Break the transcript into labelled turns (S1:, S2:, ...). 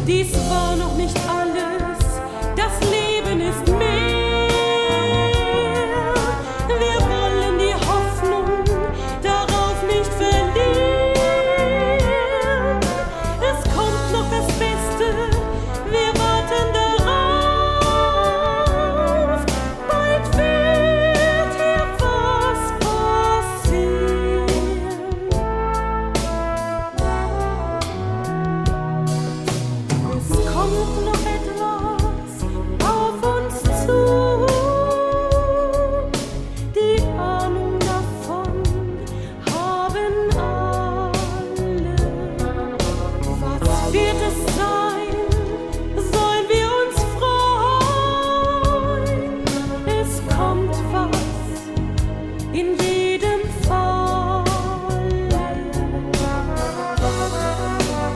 S1: Dies war noch nicht alles, das Leben ist mehr. Wir wollen die Hoffnung darauf nicht verlieren. Es kommt noch das Beste, wir warten darauf. Bald wird hier was passieren. Es kommt noch etwas auf uns zu. Die Ahnung davon haben alle. Was wird es sein?